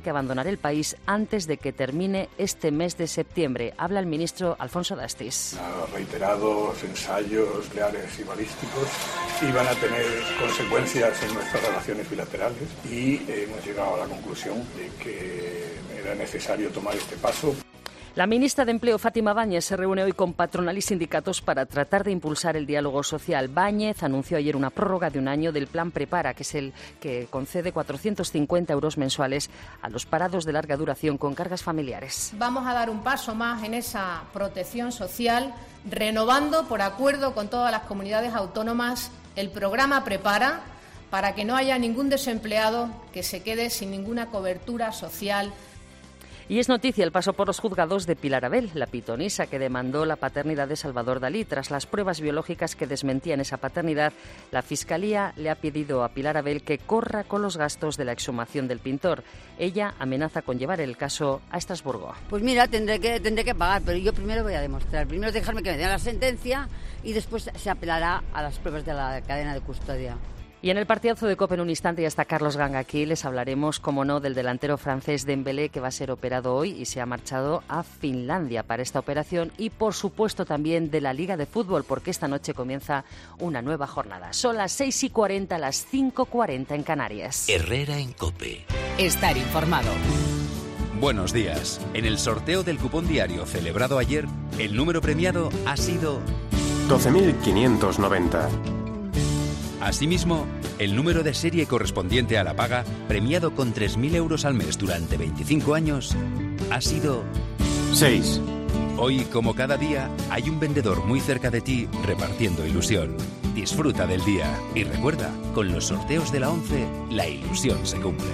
que abandonar el país antes de que termine este mes de septiembre. Habla el ministro Alfonso Dastis. Reiterados ensayos nucleares y balísticos iban a tener consecuencias en nuestras relaciones bilaterales y hemos llegado a la conclusión de que era necesario tomar este paso. La ministra de Empleo, Fátima Báñez, se reúne hoy con patronal y sindicatos para tratar de impulsar el diálogo social. Báñez anunció ayer una prórroga de un año del Plan Prepara, que es el que concede 450 euros mensuales a los parados de larga duración con cargas familiares. Vamos a dar un paso más en esa protección social, renovando por acuerdo con todas las comunidades autónomas el programa Prepara, para que no haya ningún desempleado que se quede sin ninguna cobertura social. Y es noticia el paso por los juzgados de Pilar Abel, la pitonisa que demandó la paternidad de Salvador Dalí. Tras las pruebas biológicas que desmentían esa paternidad, la Fiscalía le ha pedido a Pilar Abel que corra con los gastos de la exhumación del pintor. Ella amenaza con llevar el caso a Estrasburgo. Pues mira, tendré que pagar, pero yo primero voy a demostrar. Primero dejarme que me den la sentencia y después se apelará a las pruebas de la cadena de custodia. Y en el partidazo de COPE en un instante ya está Carlos Ganga aquí. Les hablaremos, como no, del delantero francés Dembélé, que va a ser operado hoy y se ha marchado a Finlandia para esta operación. Y, por supuesto, también de la Liga de Fútbol, porque esta noche comienza una nueva jornada. Son las 6:40, las 5:40 en Canarias. Herrera en COPE. Estar informado. Buenos días. En el sorteo del cupón diario celebrado ayer, el número premiado ha sido 12.590. Asimismo, el número de serie correspondiente a la paga, premiado con 3.000 euros al mes durante 25 años, ha sido 6. Hoy, como cada día, hay un vendedor muy cerca de ti repartiendo ilusión. Disfruta del día y recuerda, con los sorteos de la 11, la ilusión se cumple.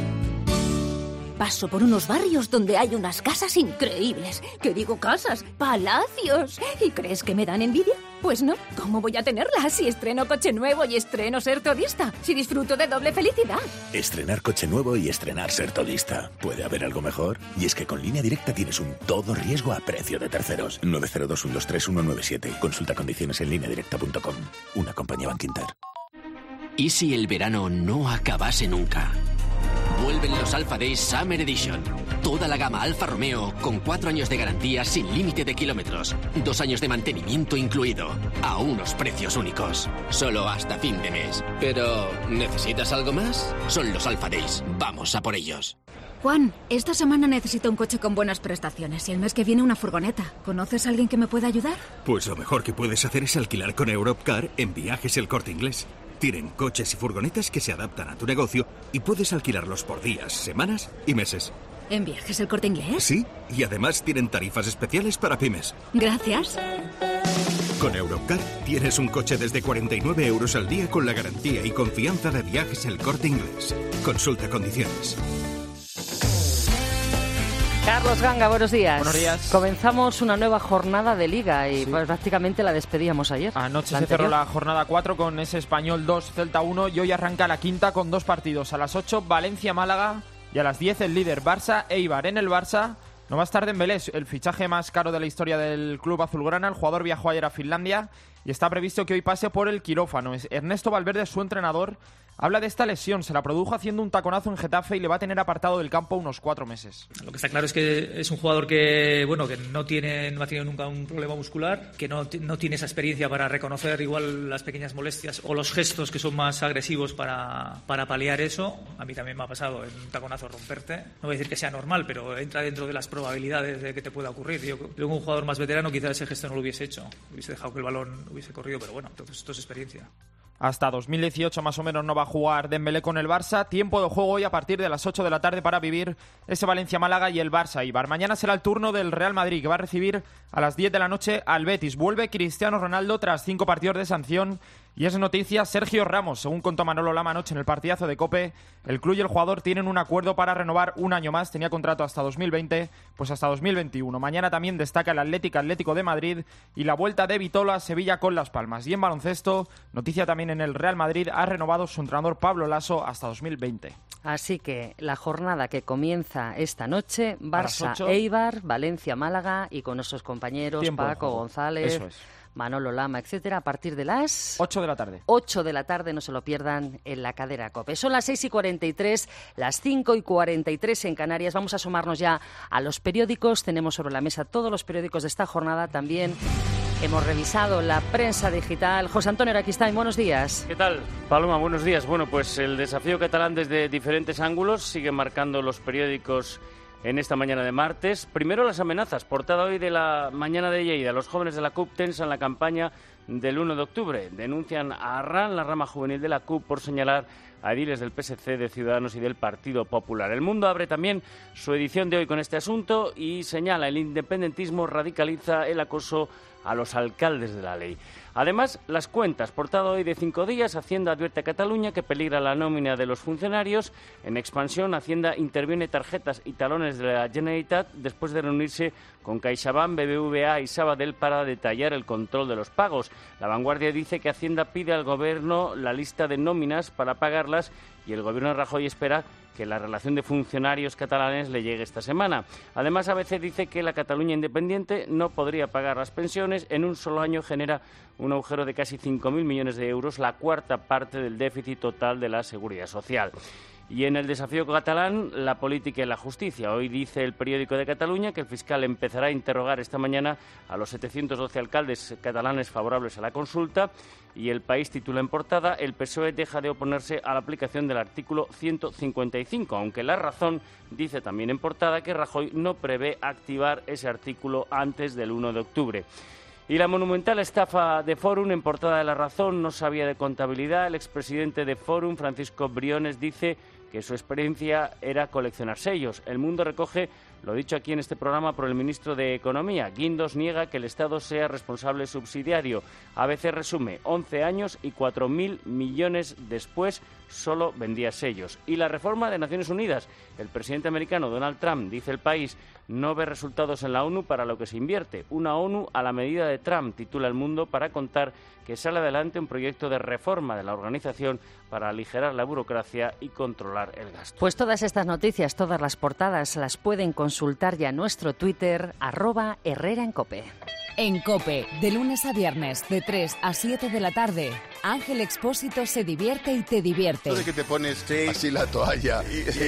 Paso por unos barrios donde hay unas casas increíbles. ¿Qué digo casas? ¡Palacios! ¿Y crees que me dan envidia? Pues no. ¿Cómo voy a tenerlas si estreno coche nuevo y estreno ser todista? Si disfruto de doble felicidad. Estrenar coche nuevo y estrenar ser todista. ¿Puede haber algo mejor? Y es que con Línea Directa tienes un todo riesgo a precio de terceros. 902-123-197. Consulta condiciones en lineadirecta.com. Una compañía Bankinter. ¿Y si el verano no acabase nunca? Vuelven los Alfa Days Summer Edition. Toda la gama Alfa Romeo con 4 años de garantía sin límite de kilómetros. 2 años de mantenimiento incluido. A unos precios únicos. Solo hasta fin de mes. Pero, ¿necesitas algo más? Son los Alfa Days. Vamos a por ellos. Juan, esta semana necesito un coche con buenas prestaciones y el mes que viene una furgoneta. ¿Conoces a alguien que me pueda ayudar? Pues lo mejor que puedes hacer es alquilar con Europcar en Viajes El Corte Inglés. Tienen coches y furgonetas que se adaptan a tu negocio y puedes alquilarlos por días, semanas y meses. ¿En Viajes El Corte Inglés? Sí, y además tienen tarifas especiales para pymes. Gracias. Con Europcar tienes un coche desde 49 euros al día con la garantía y confianza de Viajes El Corte Inglés. Consulta condiciones. Carlos Ganga, buenos días. Buenos días. Comenzamos una nueva jornada de Liga y pues, prácticamente la despedíamos ayer. Anoche se cerró la jornada 4 con ese Español 2, Celta 1 y hoy arranca la quinta con 2 partidos. A las 8, Valencia-Málaga y a las 10 el líder Barça, Eibar. En el Barça no va a estar Dembélé, el fichaje más caro de la historia del club azulgrana. El jugador viajó ayer a Finlandia y está previsto que hoy pase por el quirófano. Ernesto Valverde, su entrenador, habla de esta lesión. Se la produjo haciendo un taconazo en Getafe y le va a tener apartado del campo unos 4 meses. Lo que está claro es que es un jugador que no ha tenido nunca un problema muscular, que no tiene esa experiencia para reconocer igual las pequeñas molestias o los gestos que son más agresivos para paliar eso. A mí también me ha pasado en un taconazo romperte. No voy a decir que sea normal, pero entra dentro de las probabilidades de que te pueda ocurrir. Yo creo que un jugador más veterano quizás ese gesto no lo hubiese hecho. Hubiese dejado que el balón hubiese corrido, pero bueno, entonces esto es experiencia. Hasta 2018 más o menos no va a jugar Dembélé con el Barça. Tiempo de juego hoy a partir de las 8 de la tarde para vivir ese Valencia-Málaga y el Barça-Eibar. Mañana será el turno del Real Madrid, que va a recibir a las 10 de la noche al Betis. Vuelve Cristiano Ronaldo tras 5 partidos de sanción. Y es noticia Sergio Ramos. Según contó Manolo Lama anoche en el partidazo de COPE, el club y el jugador tienen un acuerdo para renovar un año más. Tenía contrato hasta 2020, pues hasta 2021. Mañana también destaca el Atlético de Madrid y la vuelta de Vitola a Sevilla con Las Palmas. Y en baloncesto, noticia también en el Real Madrid, ha renovado su entrenador Pablo Lasso hasta 2020. Así que la jornada que comienza esta noche, Barça, Eibar, Valencia, Málaga y con nuestros compañeros Paco, González, Manolo Lama, etcétera, a partir de las 8 de la tarde. 8 de la tarde, no se lo pierdan en la cadena COPE. Son las 6:43, las 5:43 en Canarias. Vamos a asomarnos ya a los periódicos. Tenemos sobre la mesa todos los periódicos de esta jornada. También hemos revisado la prensa digital. José Antonio Araquistáin, buenos días. ¿Qué tal, Paloma? Buenos días. Bueno, pues el desafío catalán desde diferentes ángulos sigue marcando los periódicos en esta mañana de martes. Primero las amenazas. Portada hoy de la mañana de Lleida. Los jóvenes de la CUP tensan la campaña del 1 de octubre. Denuncian a Arran, la rama juvenil de la CUP, por señalar a ediles del PSC, de Ciudadanos y del Partido Popular. El Mundo abre también su edición de hoy con este asunto y señala: el independentismo radicaliza el acoso a los alcaldes de la ley. Además, las cuentas. Portada hoy de 5 días. Hacienda advierte a Cataluña que peligra la nómina de los funcionarios. En expansión, Hacienda interviene tarjetas y talones de la Generalitat después de reunirse con CaixaBank, BBVA y Sabadell para detallar el control de los pagos. La Vanguardia dice que Hacienda pide al Gobierno la lista de nóminas para pagarlas y el Gobierno de Rajoy espera que la relación de funcionarios catalanes le llegue esta semana. Además, ABC dice que la Cataluña independiente no podría pagar las pensiones. En un solo año genera un agujero de casi 5.000 millones de euros, la cuarta parte del déficit total de la Seguridad Social. Y en el desafío catalán, la política y la justicia. Hoy dice el periódico de Cataluña que el fiscal empezará a interrogar esta mañana a los 712 alcaldes catalanes favorables a la consulta. Y El País titula en portada: el PSOE deja de oponerse a la aplicación del artículo 155, aunque La Razón dice también en portada que Rajoy no prevé activar ese artículo antes del 1 de octubre. Y la monumental estafa de Forum, en portada de La Razón: no sabía de contabilidad. El expresidente de Forum, Francisco Briones, dice que su experiencia era coleccionar sellos. El Mundo recoge lo dicho aquí en este programa por el ministro de Economía. Guindos niega que el Estado sea responsable subsidiario. ABC resume: 11 años y 4.000 millones después solo vendía sellos. Y la reforma de Naciones Unidas. El presidente americano Donald Trump, dice El País, no ve resultados en la ONU para lo que se invierte. Una ONU a la medida de Trump, titula El Mundo, para contar que sale adelante un proyecto de reforma de la organización para aligerar la burocracia y controlar el gasto. Pues todas estas noticias, todas las portadas, las pueden consultar ya en nuestro Twitter, @HerreraEnCope. En COPE, de lunes a viernes, de 3 a 7 de la tarde, Ángel Expósito se divierte y te divierte. Esto de que te pones así la toalla.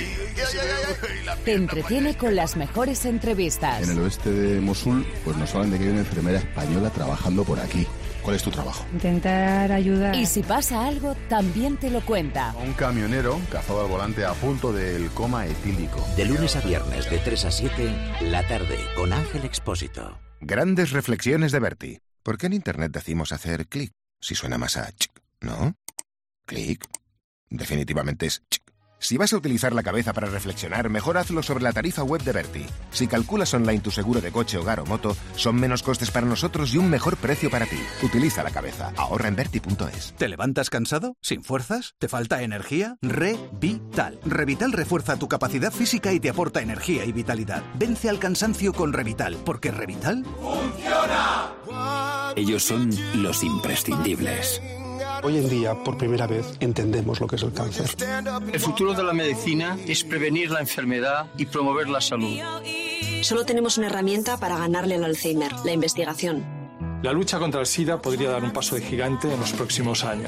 Te entretiene con las mejores entrevistas. En el oeste de Mosul, pues nos hablan de que hay una enfermera española trabajando por aquí. ¿Cuál es tu trabajo? Intentar ayudar. Y si pasa algo, también te lo cuenta. Un camionero cazado al volante a punto del coma etílico. De lunes a viernes, de 3 a 7, la tarde, con Ángel Expósito. Grandes reflexiones de Berti. ¿Por qué en Internet decimos hacer clic? Si suena más a chic, ¿no? Clic. Definitivamente es chic. Si vas a utilizar la cabeza para reflexionar, mejor hazlo sobre la tarifa web de Berti. Si calculas online tu seguro de coche, hogar o moto, son menos costes para nosotros y un mejor precio para ti. Utiliza la cabeza. Ahorra en Berti.es. ¿Te levantas cansado? ¿Sin fuerzas? ¿Te falta energía? Revital. Revital refuerza tu capacidad física y te aporta energía y vitalidad. Vence al cansancio con Revital, porque Revital ¡funciona! Ellos son los imprescindibles. Hoy en día, por primera vez, entendemos lo que es el cáncer. El futuro de la medicina es prevenir la enfermedad y promover la salud. Solo tenemos una herramienta para ganarle al Alzheimer, la investigación. La lucha contra el SIDA podría dar un paso de gigante en los próximos años.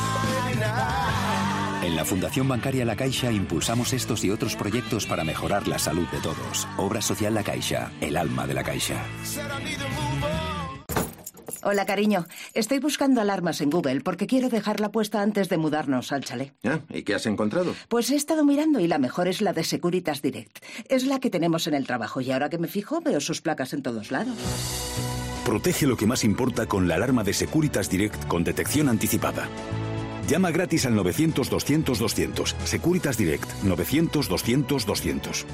En la Fundación Bancaria La Caixa impulsamos estos y otros proyectos para mejorar la salud de todos. Obra social La Caixa, el alma de la Caixa. Hola, cariño. Estoy buscando alarmas en Google porque quiero dejarla puesta antes de mudarnos al chalet. ¿Y qué has encontrado? Pues he estado mirando y la mejor es la de Securitas Direct. Es la que tenemos en el trabajo y ahora que me fijo veo sus placas en todos lados. Protege lo que más importa con la alarma de Securitas Direct con detección anticipada. Llama gratis al 900-200-200. Securitas Direct, 900-200-200.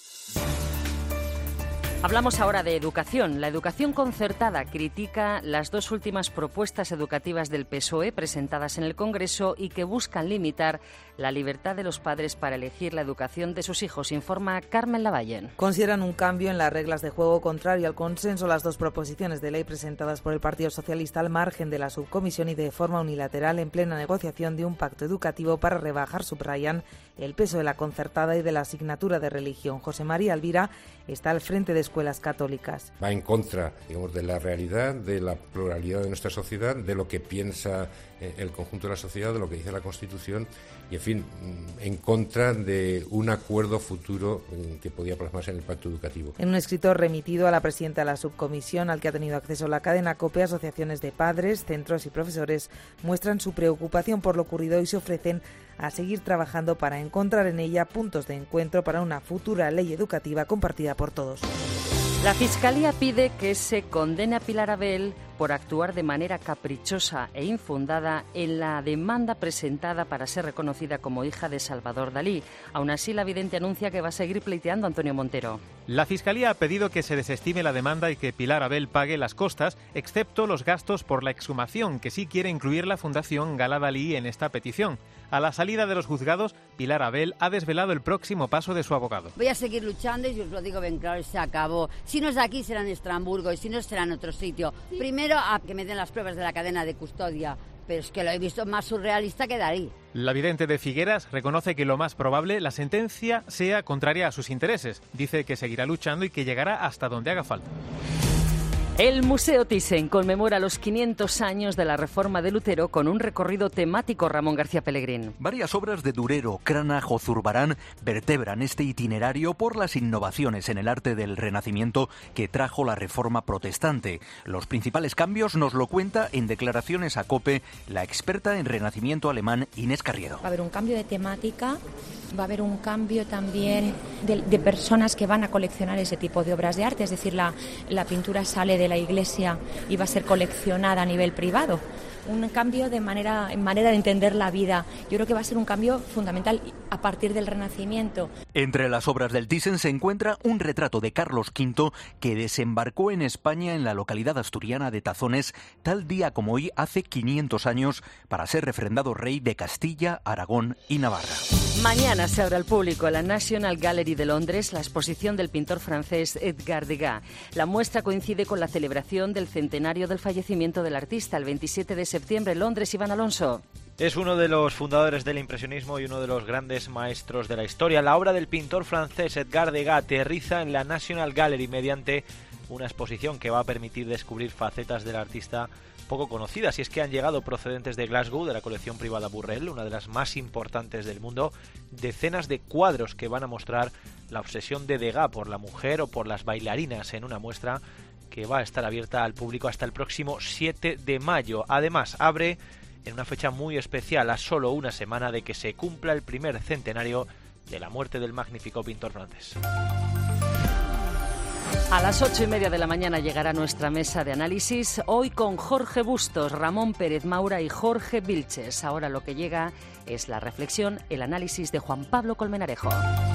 Hablamos ahora de educación. La educación concertada critica las dos últimas propuestas educativas del PSOE presentadas en el Congreso y que buscan limitar la libertad de los padres para elegir la educación de sus hijos, informa Carmen Lavallen. Consideran un cambio en las reglas de juego contrario al consenso las dos proposiciones de ley presentadas por el Partido Socialista al margen de la subcomisión y de forma unilateral en plena negociación de un pacto educativo para rebajar, subrayan, el peso de la concertada y de la asignatura de religión. José María Alvira está al frente de escuelas católicas. Va en contra, digamos, de la realidad, de la pluralidad de nuestra sociedad, de lo que piensa el conjunto de la sociedad, de lo que dice la Constitución y, en fin, en contra de un acuerdo futuro que podía plasmarse en el pacto educativo. En un escrito remitido a la presidenta de la subcomisión, al que ha tenido acceso la cadena COPE, asociaciones de padres, centros y profesores muestran su preocupación por lo ocurrido y se ofrecen a seguir trabajando para encontrar en ella puntos de encuentro para una futura ley educativa compartida por todos. La Fiscalía pide que se condene a Pilar Abel por actuar de manera caprichosa e infundada en la demanda presentada para ser reconocida como hija de Salvador Dalí. Aún así, la vidente anuncia que va a seguir pleiteando Antonio Montero. La Fiscalía ha pedido que se desestime la demanda y que Pilar Abel pague las costas, excepto los gastos por la exhumación, que sí quiere incluir la Fundación Gala Dalí en esta petición. A la salida de los juzgados, Pilar Abel ha desvelado el próximo paso de su abogado. Voy a seguir luchando y os lo digo bien claro, se acabó. Si no es aquí, será en Estrasburgo, y si no, será en otro sitio. Primero, a que me den las pruebas de la cadena de custodia, pero es que lo he visto más surrealista que Dalí. La vidente de Figueras reconoce que lo más probable, la sentencia sea contraria a sus intereses. Dice que seguirá luchando y que llegará hasta donde haga falta. El Museo Thyssen conmemora los 500 años de la Reforma de Lutero con un recorrido temático. Ramón García Pellegrín. Varias obras de Durero, Cranach o Zurbarán vertebran este itinerario por las innovaciones en el arte del Renacimiento que trajo la Reforma protestante. Los principales cambios nos lo cuenta en declaraciones a COPE la experta en Renacimiento alemán Inés Carriedo. Va a haber un cambio de temática, va a haber un cambio también de personas que van a coleccionar ese tipo de obras de arte, es decir, la pintura sale de la iglesia y va a ser coleccionada a nivel privado. Un cambio en manera de entender la vida. Yo creo que va a ser un cambio fundamental a partir del Renacimiento. Entre las obras del Thyssen se encuentra un retrato de Carlos V que desembarcó en España en la localidad asturiana de Tazones tal día como hoy hace 500 años para ser refrendado rey de Castilla, Aragón y Navarra. Mañana se abre al público en la National Gallery de Londres la exposición del pintor francés Edgar Degas. La muestra coincide con la celebración del centenario del fallecimiento del artista, el 27 de septiembre en Londres. Iván Alonso. Es uno de los fundadores del impresionismo y uno de los grandes maestros de la historia. La obra del pintor francés Edgar Degas aterriza en la National Gallery mediante una exposición que va a permitir descubrir facetas del artista poco conocidas, y es que han llegado procedentes de Glasgow, de la colección privada Burrell, una de las más importantes del mundo, decenas de cuadros que van a mostrar la obsesión de Degas por la mujer o por las bailarinas en una muestra que va a estar abierta al público hasta el próximo 7 de mayo. Además, abre en una fecha muy especial, a solo una semana de que se cumpla el primer centenario de la muerte del magnífico pintor francés. A las 8:30 de la mañana llegará nuestra mesa de análisis, hoy con Jorge Bustos, Ramón Pérez Maura y Jorge Vilches. Ahora lo que llega es la reflexión, el análisis de Juan Pablo Colmenarejo.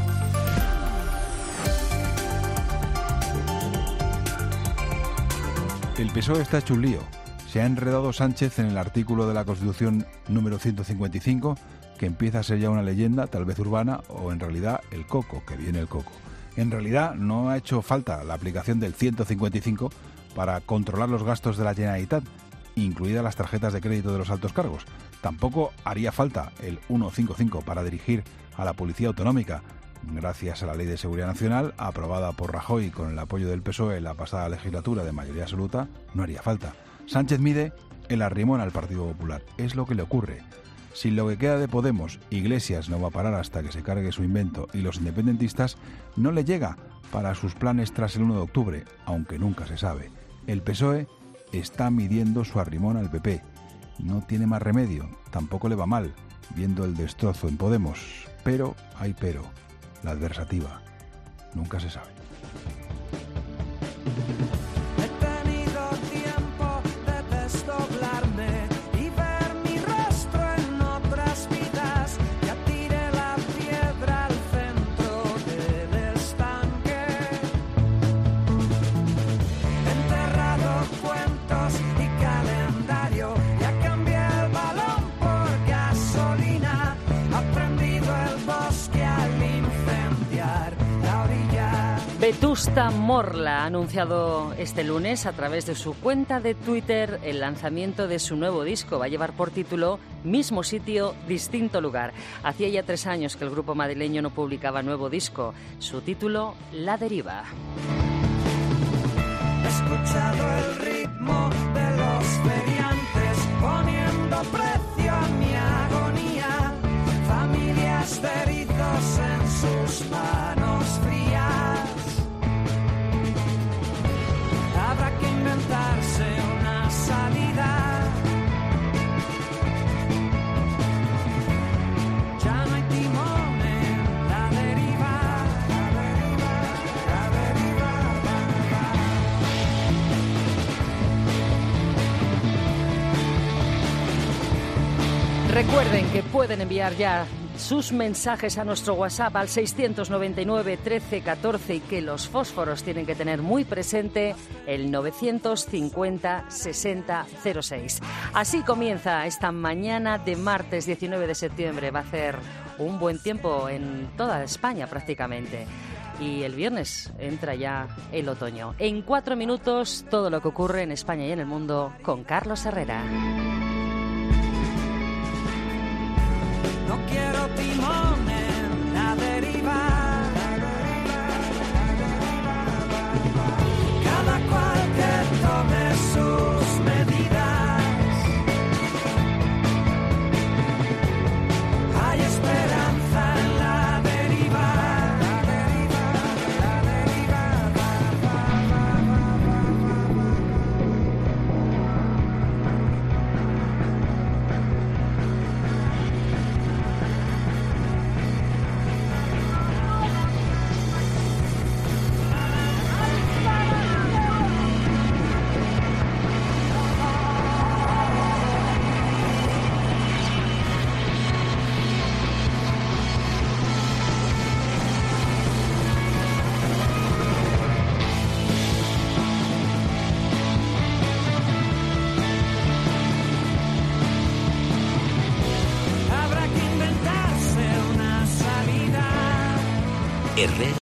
El PSOE está hecho un lío. Se ha enredado Sánchez en el artículo de la Constitución número 155, que empieza a ser ya una leyenda, tal vez urbana, o en realidad el coco, que viene el coco. En realidad no ha hecho falta la aplicación del 155 para controlar los gastos de la Generalitat, incluidas las tarjetas de crédito de los altos cargos. Tampoco haría falta el 155 para dirigir a la Policía Autonómica. Gracias a la Ley de Seguridad Nacional, aprobada por Rajoy con el apoyo del PSOE en la pasada legislatura de mayoría absoluta, no haría falta. Sánchez mide el arrimón al Partido Popular. Es lo que le ocurre. Si lo que queda de Podemos, Iglesias no va a parar hasta que se cargue su invento y los independentistas, no le llega para sus planes tras el 1 de octubre, aunque nunca se sabe. El PSOE está midiendo su arrimón al PP. No tiene más remedio, tampoco le va mal, viendo el destrozo en Podemos. Pero hay pero, la adversativa. Nunca se sabe. Vetusta Morla ha anunciado este lunes a través de su cuenta de Twitter el lanzamiento de su nuevo disco. Va a llevar por título Mismo sitio, distinto lugar. Hacía ya 3 años que el grupo madrileño no publicaba nuevo disco. Su título, La Deriva. escuchado el ritmo de los feriantes poniendo precio a mi agonía. Familias de erizos en sus manos frías. Habrá que inventarse una salida. Ya no hay timón en la deriva. La deriva, Recuerden que pueden enviar ya sus mensajes a nuestro WhatsApp al 699 13 14 y que los fósforos tienen que tener muy presente el 950 60 06. Así comienza esta mañana de martes 19 de septiembre. Va a hacer un buen tiempo en toda España prácticamente. Y el viernes entra ya el otoño. En 4 minutos, todo lo que ocurre en España y en el mundo con Carlos Herrera. no quiero timón en la deriva. Cada cual que tome sus medidas. Hay esperanza en la deriva. Herrera